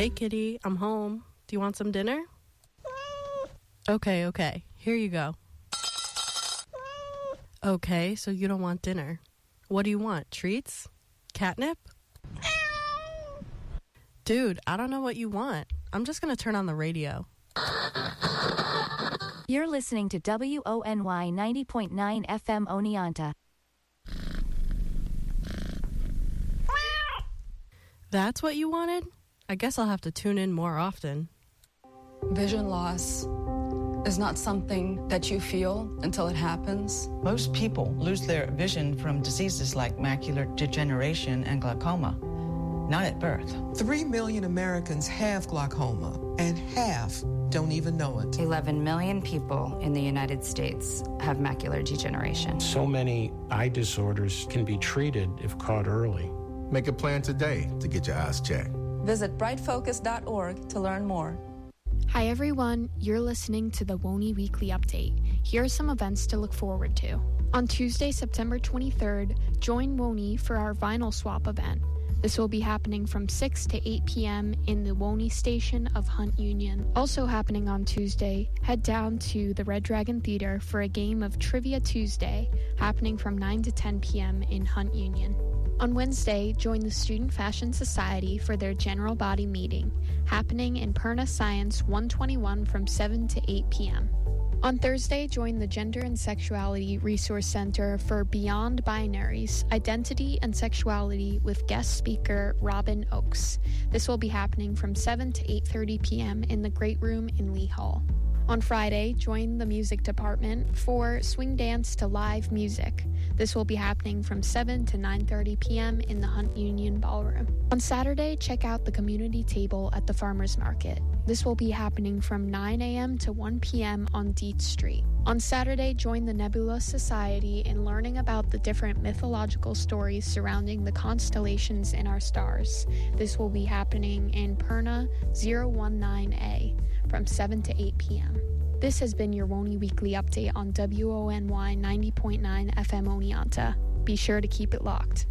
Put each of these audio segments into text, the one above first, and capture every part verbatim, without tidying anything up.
Hey, kitty, I'm home. Do you want some dinner? Okay, okay. Here you go. Okay, so you don't want dinner. What do you want? Treats? Catnip? Dude, I don't know what you want. I'm just going to turn on the radio. You're listening to W O N Y ninety point nine F M Oneonta. That's what you wanted? I guess I'll have to tune in more often. Vision loss is not something that you feel until it happens. Most people lose their vision from diseases like macular degeneration and glaucoma, not at birth. Three million Americans have glaucoma, and half don't even know it. eleven million people in the United States have macular degeneration. So many eye disorders can be treated if caught early. Make a plan today to get your eyes checked. Visit bright focus dot org to learn more. Hi everyone, you're listening to the W O N Y Weekly Update. Here are some events to look forward to. On Tuesday, September twenty-third, join W O N Y for our vinyl swap event. This will be happening from six to eight p.m. in the W O N Y station of Hunt Union. Also happening on Tuesday, head down to the Red Dragon Theater for a game of Trivia Tuesday, happening from nine to ten p.m. in Hunt Union. On Wednesday, join the Student Fashion Society for their general body meeting, happening in Perna Science one twenty-one from seven to eight p.m. On Thursday, join the Gender and Sexuality Resource Center for Beyond Binaries, Identity and Sexuality with guest speaker Robin Oakes. This will be happening from seven to eight thirty p.m. in the Great Room in Lee Hall. On Friday, join the music department for Swing Dance to Live Music. This will be happening from seven to nine thirty p.m. in the Hunt Union Ballroom. On Saturday, check out the community table at the Farmers Market. This will be happening from nine a.m. to one p.m. on Dietz Street. On Saturday, join the Nebula Society in learning about the different mythological stories surrounding the constellations in our stars. This will be happening in Perna zero one nine A from seven to eight p.m. This has been your W O N Y Weekly Update on W O N Y ninety point nine F M Oneonta. Be sure to keep it locked.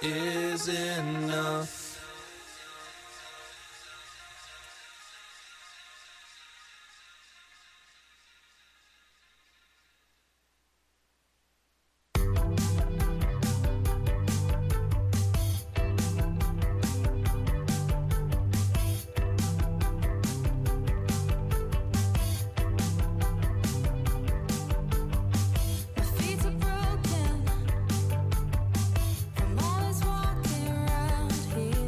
is enough. From always walking around here.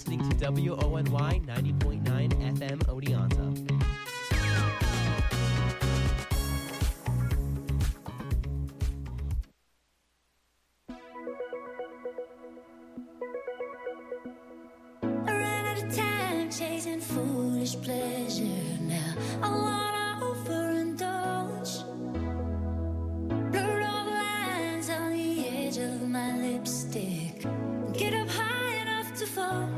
listening to W O N Y ninety point nine F M Oneonta. Chasing foolish pleasure now. I wanna overindulge. Blur all the lines on the edge of my lipstick. Get up high enough to fall.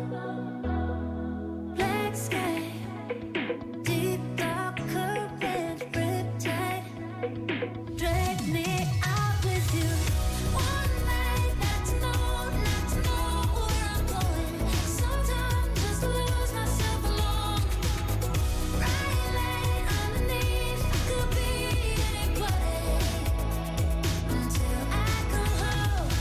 Black sky, deep dark current, riptide. Drag me out with you. One night, not to know, not to know where I'm going. Sometimes just lose myself alone. Right line underneath, could be anybody until I come home.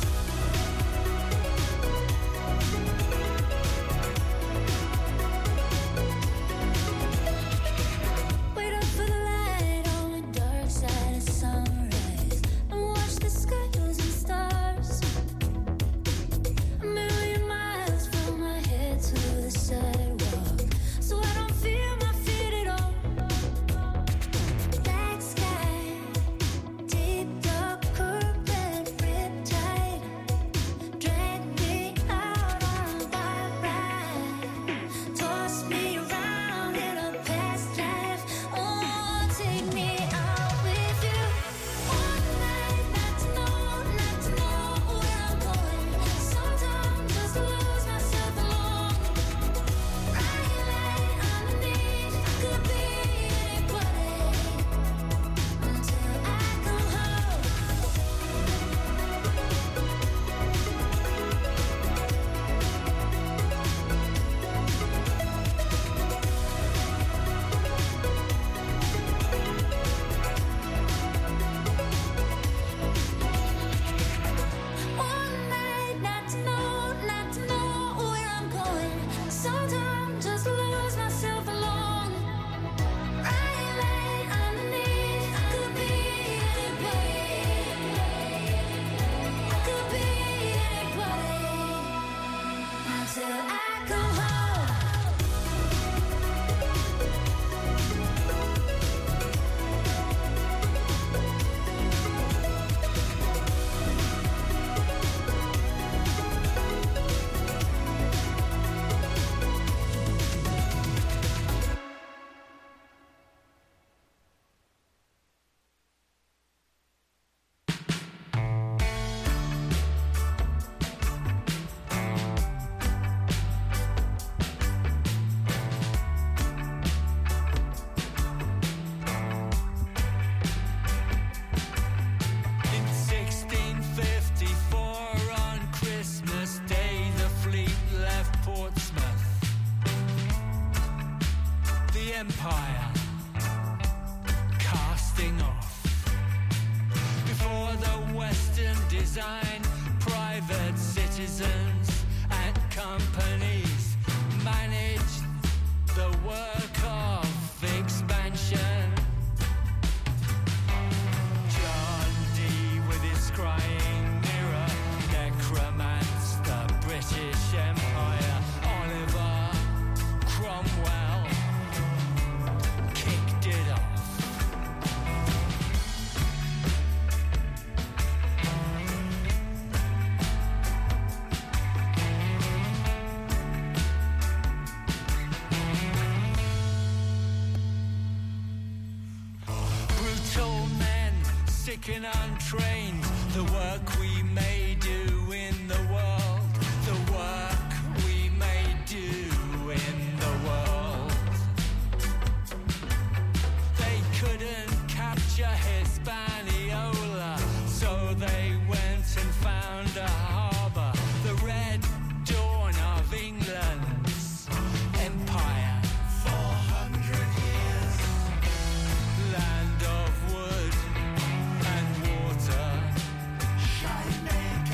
Wait up for the light on the dark side of sunrise and watch the sky losing stars. A million miles from my head to the sidewalk, so I don't feel my feet at all. Black sky, deep dark current, riptide. Drag me out on a wild ride. Toss me around in a past life. Oh, take me out with you. One night, not to know, not to know where I'm going. Sometimes just lose myself alone. Right line underneath, could be anybody until I come home. One night, not to know, not to know where I'm going. Sometimes just lose myself alone. Right line underneath, could be anybody. Could be anybody until I come home. In sixteen fifty-four, on Christmas Day, the fleet left Portsmouth. The Empire casting off. Before the Western design, private citizens and companies managed the work of expansion. John Dee with his crying mirror necromanced the British Empire. Oliver Cromwell kicked it off. Brutal men, sick and untrained. The work we may do in the world. The work we may do in the world. They couldn't capture Hispaniola, so they went and found a harbour. The Red Dawn of England's empire. Four hundred years. Land of wood and water. Shining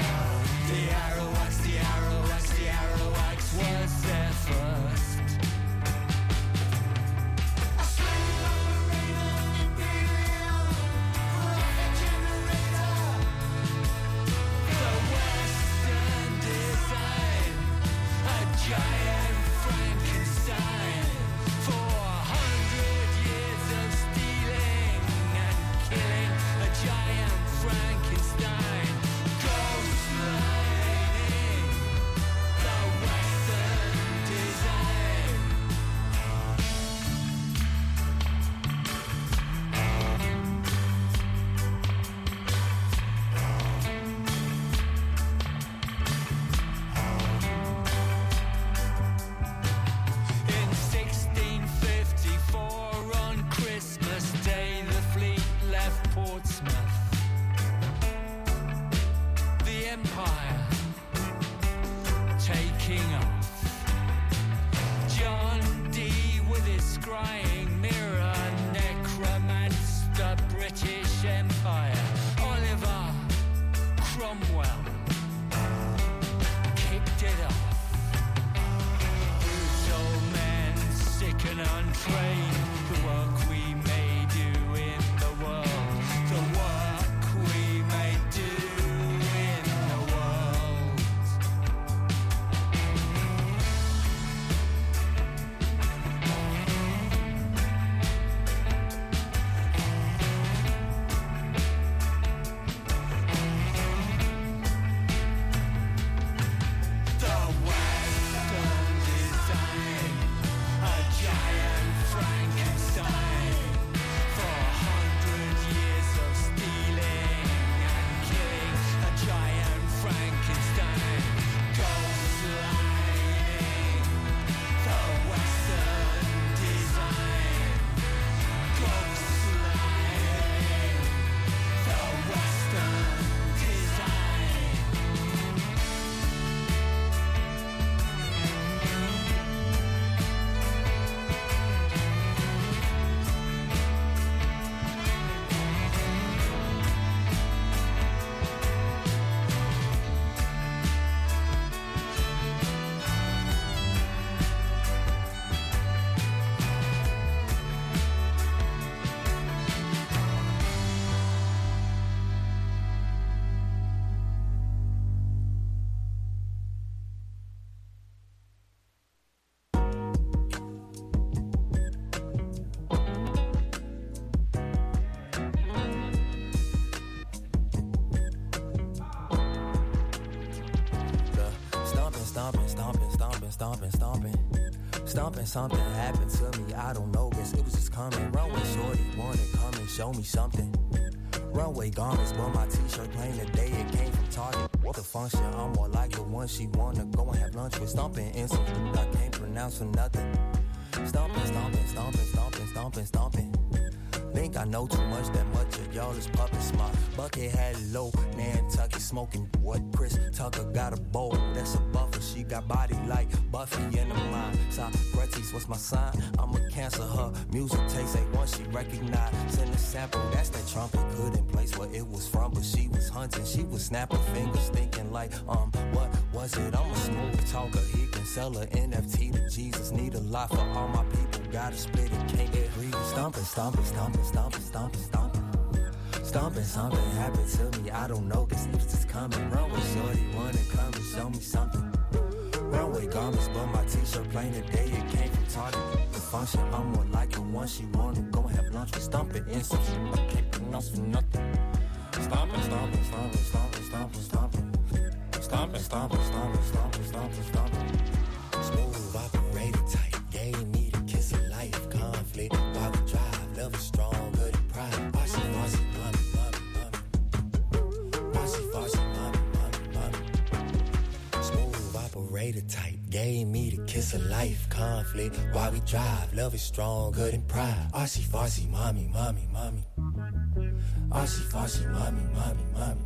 stomping, stomping, stomping, stomping, stomping. Stomping, something happened to me, I don't know, guess it was just coming. Runway shorty, wanna come and show me something. Runway garments, but my t-shirt plain today, it came from Target. What the function, I'm more like the one she wanna go and have lunch with. Stomping in some food I can't pronounce for nothing. Stomping, stomping, stomping, stomping, stomping, stomping. Think I know too much, that much of y'all is puppets. My bucket had low, Nantucket smoking what? Chris Tucker got a bowl, that's a buffer. She got body like Buffy in the mind. Socrates, what's my sign? I'm a Cancer, her music taste ain't one she recognized. In the sample, that's that trumpet, couldn't place where it was from, but she was hunting, she was snapping fingers, thinking like, um, what was it? I'm a smooth talker, he can sell a N F T to Jesus. Need a lot for all my people, gotta split it, can't get greedy. Stomping, stomping, stomping, stomping, stomping, stomping. Stomping, something happened to me, I don't know, guess it's just coming. Runway shorty, wanna come and show me something. Runway garments, but my t-shirt plain today, it came from Target. The function, I'm more like the one she wanna go and have lunch with. Stomping in some shit I can't pronounce for nothing. Stomping, stomping, stomping, stomping, stomping, stomping. Stomping, stomping, stomping, stomping, stomping, stomping. Smooth operator type, gave me the kiss of life. Conflict, while we drive, love is strong, good and pride. Bossy, bossy, mommy, mommy, mommy. Bossy, bossy, mommy, mommy, mommy. Smooth operator type, gave me the kiss of life. Conflict, while we drive, love is strong, good and pride. Bossy, bossy, mommy, mommy, mommy. Bossy, bossy, mommy, mommy, mommy.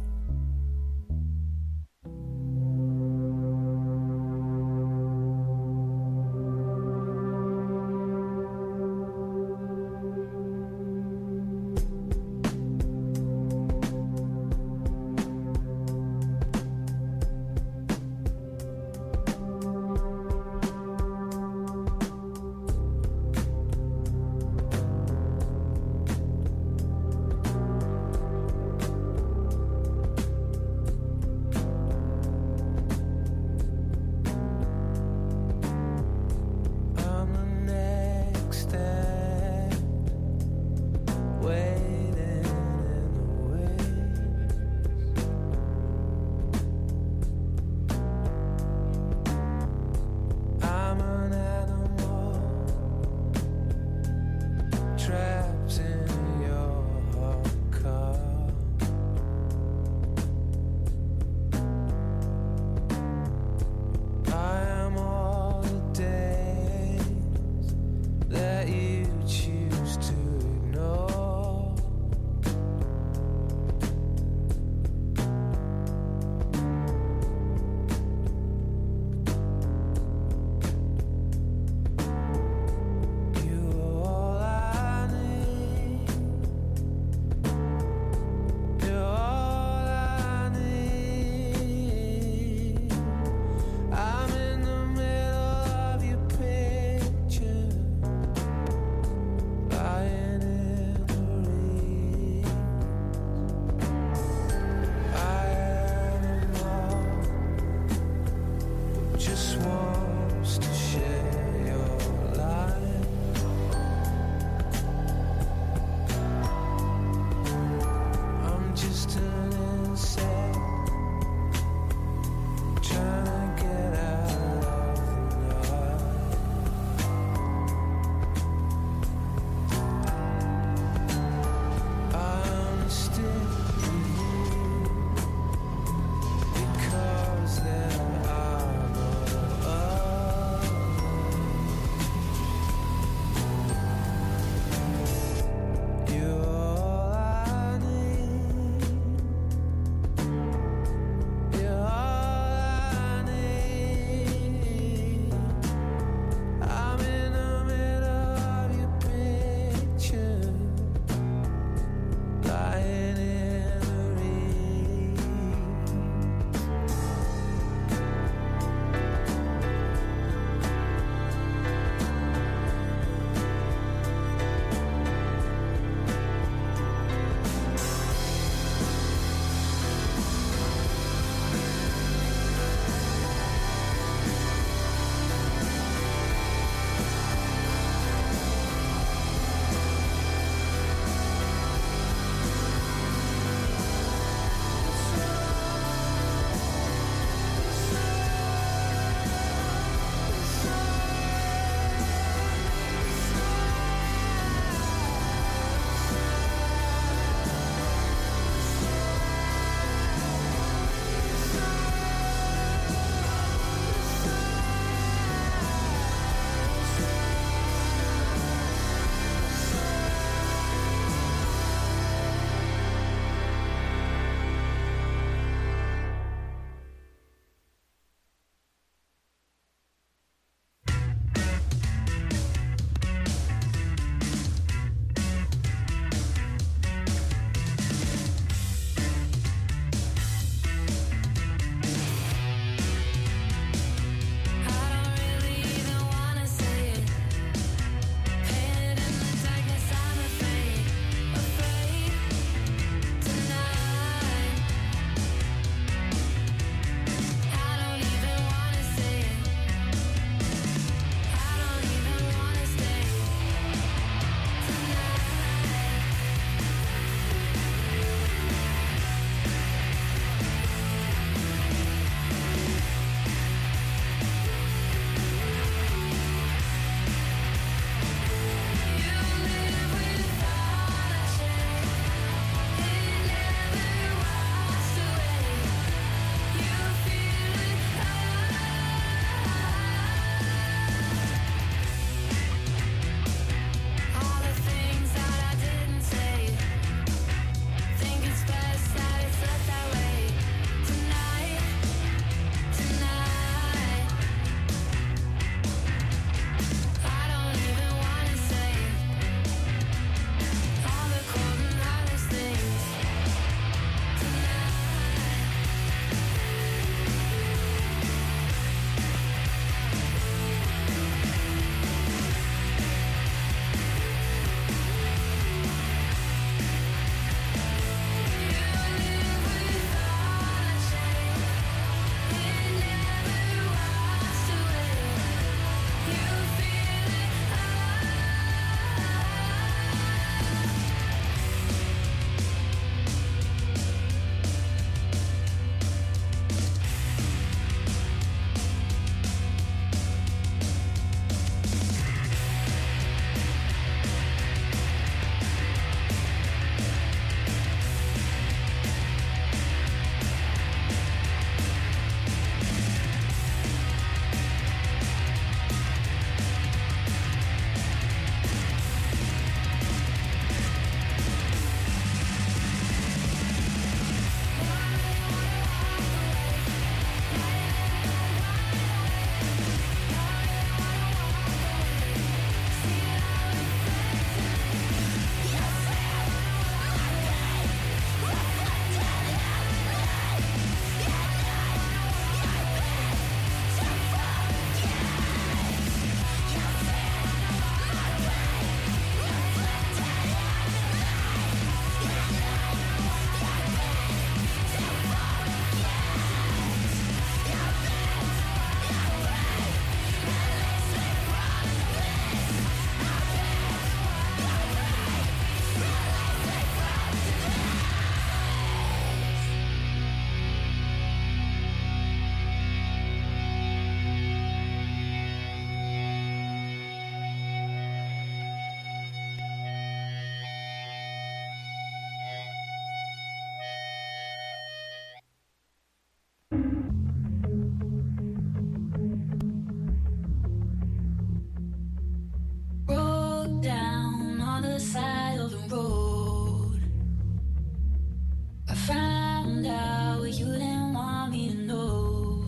I found out what you didn't want me to know.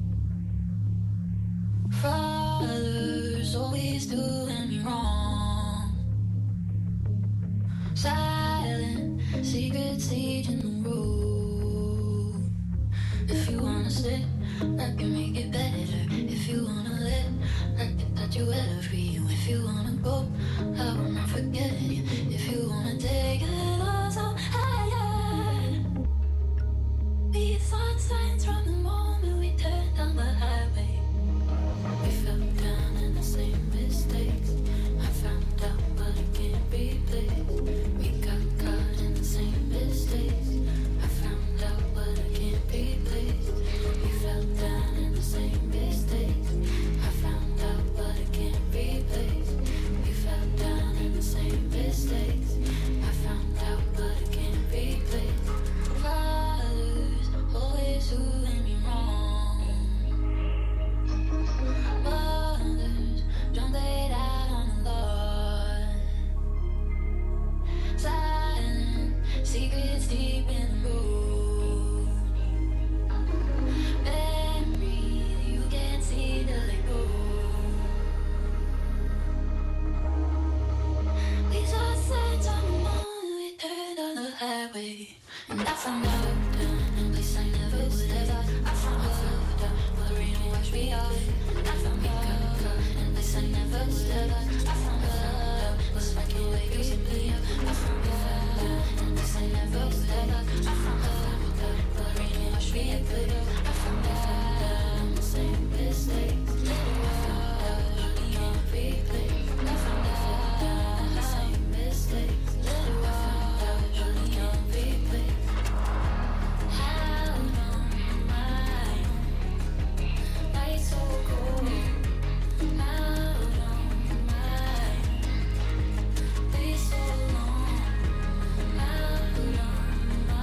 Fathers always doing me wrong. Silent secrets leading the road. If you wanna stay, I can make it better. If you wanna let, I can touch you better for you. If you wanna go, I will not forget you. If you wanna take it all so higher. We thought signs from the moment we turned down the highway. We fell down in the same mistakes. I found out but I can't replace. We got caught in the same mistakes. I found out but I can't replace. We fell down in the same mistakes. I found out but I can't replace. We fell down in the same mistakes. I found out but I can't replace. Fathers always doing me wrong. Mothers don't lay out on the lawn. Silent secrets deep in the road. Memories you can't see till they go. We saw signs on the moon, we turned on the highway. And I found out down in a place I never would have. I found out down where the rain washed me off. I found out down in a place I never would have. I found out it was like a wake of simply up. I found out down in a place I never would have. I found out down where the rain washed me off. I found out down the same mistakes. I found out you can't replace. I found out down the same mistakes. I found out you can't replace. How long am I? Night so cold. How long am I? Day so long. How long am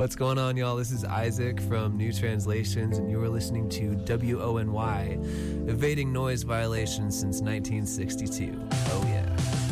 What's going on, y'all? This is Isaac from New Translations, and you are listening to W O N Y, evading noise violations since nineteen sixty-two. Oh, yeah.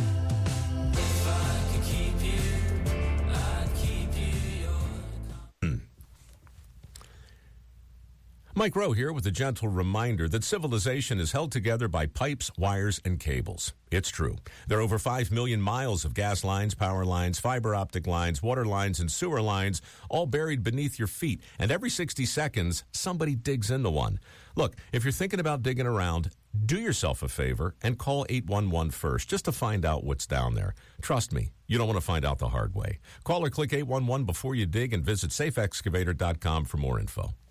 Mike Rowe here with a gentle reminder that civilization is held together by pipes, wires, and cables. It's true. There are over five million miles of gas lines, power lines, fiber optic lines, water lines, and sewer lines, all buried beneath your feet. And every sixty seconds, somebody digs into one. Look, if you're thinking about digging around, do yourself a favor and call eight one one first just to find out what's down there. Trust me, you don't want to find out the hard way. Call or click eight one one before you dig and visit safe excavator dot com for more info.